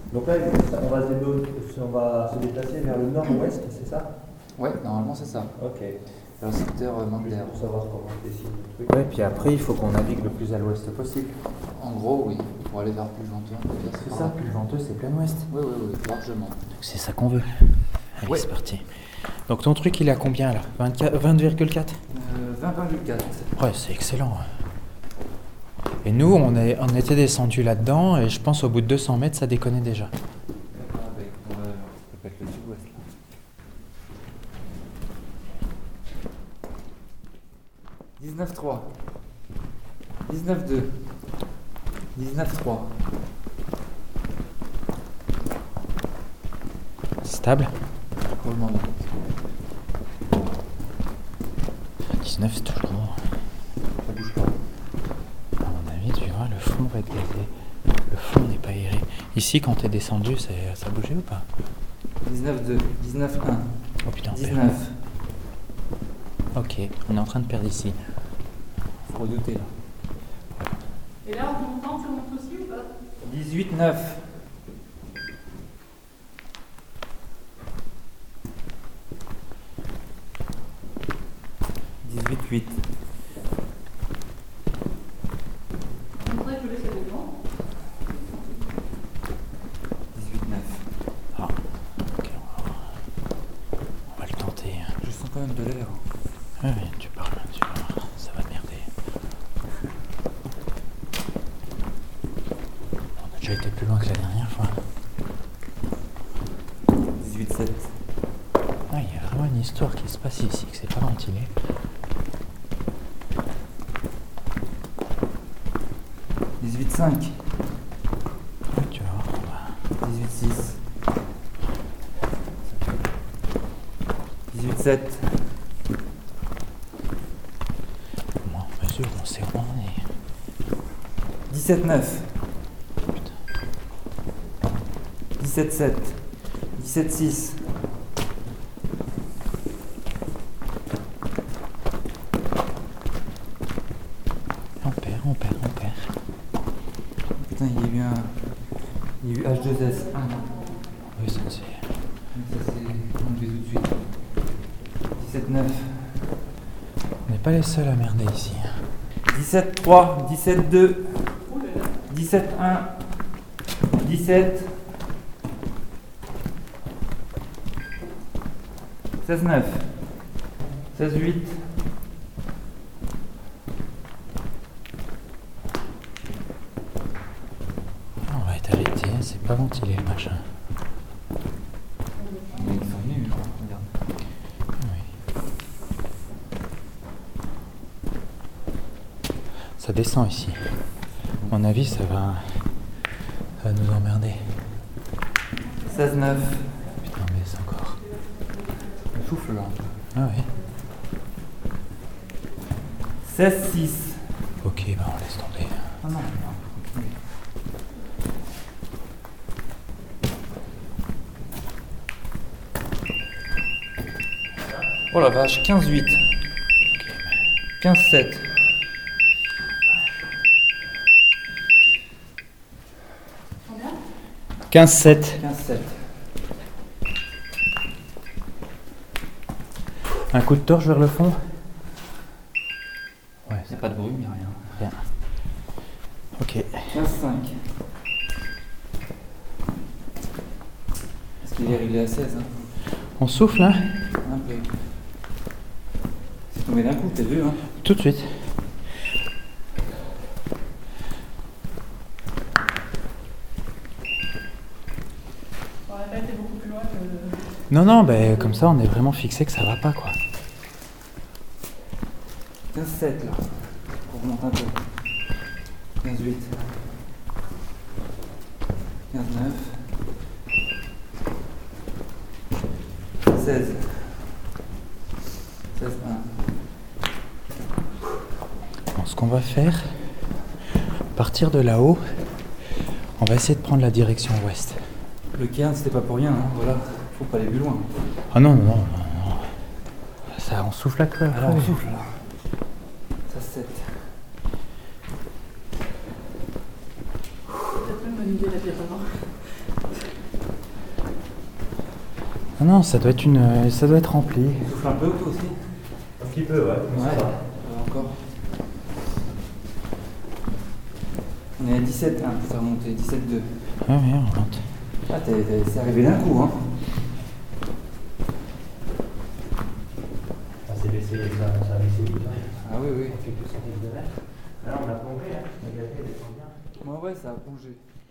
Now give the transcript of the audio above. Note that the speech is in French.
Donc là, on va se déplacer vers le nord-ouest, c'est ça? Ouais, normalement c'est ça. Ok. Vers le secteur Juste Mandelaire. pour savoir comment on dessine le truc. Ouais, puis après, il faut qu'on navigue le plus à l'ouest possible. En gros, oui. Pour aller vers Pulventeux, on peut dire C'est ça, Pulventeux, c'est plein ouest. Oui, largement. Donc c'est ça qu'on veut. Allez, Ouais. c'est parti. Donc ton truc, il est à combien là? 20,4? 20,4. Ouais, c'est excellent. Et nous, on était descendus là-dedans, et je pense au bout de 200 mètres, ça déconnait déjà. On peut mettre le sud-ouest là. 19,3. 19,2. 19,3. Stable. Pour le moment. 19, c'est toujours... Ça bouge pas. À mon avis, tu vois, le fond va être gâté. Le fond n'est pas aéré. Ici, quand t'es descendu, ça bougeait ou pas? 19,2. 19,1. Oh putain, 19. Ok, on est en train de perdre ici. Faut redouter là. Et là, en montant, tu montes aussi ou pas? 18,9. 18,8. On voudrait que je laisse le vent. 18,9. Ah, ok, on va le tenter. Je sens quand même de l'air. Ouais, tu parles, ça va merder. On a déjà été plus loin que la dernière fois. 18,7. Ah, il y a vraiment une histoire qui se passe ici, que c'est pas ventilé. 18,5. Ouais, tu vois, 18,6. 18,7. moi, on mesure, on sait où on est. 17,9. Putain. 17,7. 17,6. On perd. Putain, il y a eu H2S. Ah non. Oui, ça c'est... Ça c'est enlevé tout de suite. 17,9. On n'est pas les seuls à merder ici. 17,3. 17,2. 17,1. 17. 16,9. 16,8. On va être arrêté, c'est pas ventilé le machin. Ils sont venus, regarde. Oui. Ça descend ici. À mon avis, ça va nous emmerder. 16,9. Putain, mais c'est encore... On souffle là. Ah ouais. 16,6. Ok, bah on laisse tomber. Ah non. Oh la vache, 15,8. 15,7. Combien? 15,7. 15,7. Un coup de torche vers le fond? Ouais, Il n'y a pas de bruit, il n'y a rien. rien. Ok. 15,5. Est-ce qu'il est réglé à 16 hein? On souffle, hein? Un peu. C'est tombé d'un coup, t'as vu, hein? Tout de suite. On aurait pas été beaucoup plus loin que... Non, ben comme ça, on est vraiment fixé que ça va pas, quoi. 15,7 là. On remonte un peu. 15,8. 15,9. 16. 16,1. Bon, ce qu'on va faire, partir de là-haut, on va essayer de prendre la direction ouest. Le cairn, c'était pas pour rien, hein, voilà. Faut pas aller plus loin. Ah non. Ça, on souffle à creux. Alors on souffle là. Ça 7. C'est peut-être pas une bonne idée d'appuyer avant. Ah non, ça doit être rempli. Tu souffles un peu toi aussi? Un petit peu, ouais. Ouais, Ça va. encore. On est à 17, hein, ça remonte, 17,2. Ah oui, on rentre. Ah, c'est arrivé d'un coup, hein. Ça s'est baissé, ça a baissé vite. Hein. Ah oui, oui. On fait plus centaines de mètres. Alors on a plongé, hein. La galerie descend bien. Ouais, ouais, ça a plongé.